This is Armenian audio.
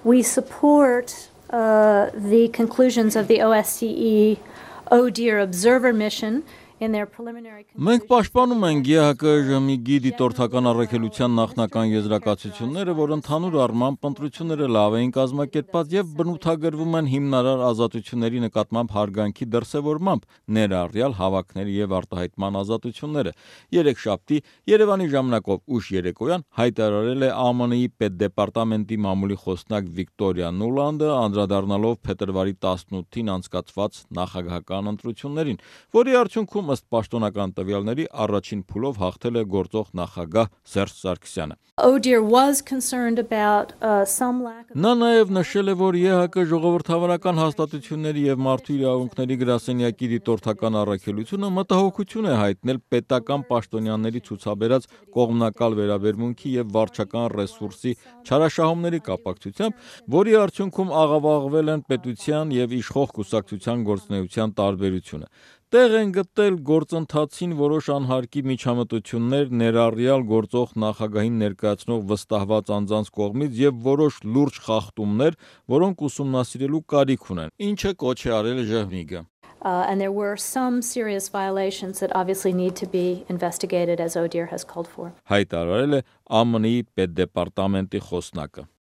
We support the conclusions of the OSCE ODIHR observer mission in their preliminary Մենք պաշտպանում ենք ԵՀԿ-ի դիտորդական առաքելության նախնական եզրակացությունները, որ ընդհանուր առմամբ ընտրությունները լավ էին կազմակերպված եւ բնութագրվում են հիմնարար ազատությունների նկատմամբ հարգանքի դրսեւորմամբ, ներառյալ հավաքների եւ արտահայտման ազատությունները։ Երեքշաբթի Երևանի ժամանակով ուշ երեկոյան հայտարարել է ԱՄՆ-ի պետդեպարտամենտի մամուլի խոսնակ Վիկտորիա Նուլանդը, անդրադառնալով փետրվարի 18-ին անցկացված նախագահական ընտրություններին, որի արդյունքում ըստ պաշտոնական տվյալների առաջին փուլով հաղթել է գործող նախագահ Սերժ Սարգսյանը։ ODIHR was concerned about some lack of Նա նաև նշել է, որ ԵՀԿ ժողովրդավարական հաստատությունների եւ մարդու իրավունքների գրասենյակի դիտորդական առաքելությունը մտահոգություն է հայտնել պետական պաշտոնյաների ցուցաբերած կողմնակալ վերաբերմունքի եւ վարչական ռեսուրսի չարաշահումների կապակցությամբ, որի արդյունքում աղավաղվել են պետության եւ իշխող կուսակցության գործունեության տարբերությունը։ Տեղ են գտել գործընթացին որոշ անհարկի միջամտություններ, ներառյալ գործող նախագահին ներկայացնող վստահված անձանց կողմից եւ որոշ լուրջ խախտումներ, որոնք ուսումնասիրելու կարիք ունեն, ինչը կոչ է արել ԺՀՄԻԳ-ը։ and there were some serious violations that obviously need to be investigated as ODIHR has called for. Հայտարարել է ԱՄՆ-ի պետդեպարտամենտի խոսնակը։